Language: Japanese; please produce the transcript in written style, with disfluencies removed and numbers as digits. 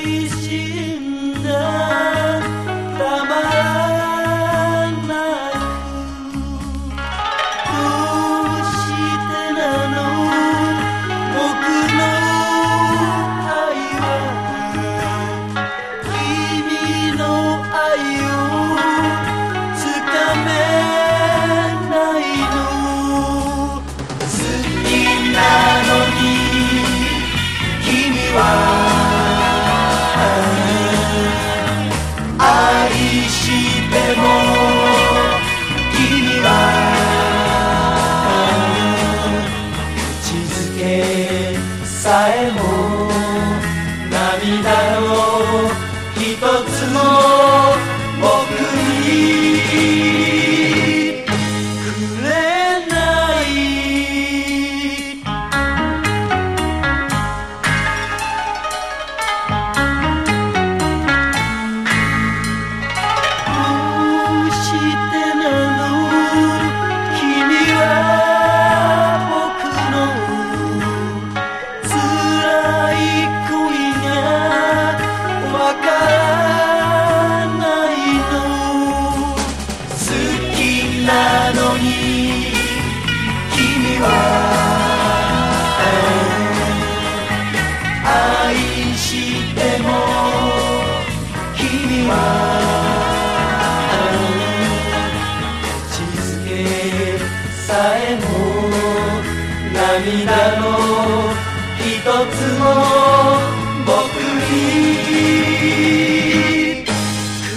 しんだたまらなくどうしてなの僕の愛は君の愛をつかめないの好きなのに君は愛しても君は口づけさえも涙の一つも僕にくれないどうしてなの君は僕の辛い恋がわからないの好きなのに君は愛しても君は口づけさえも涙の一つも僕に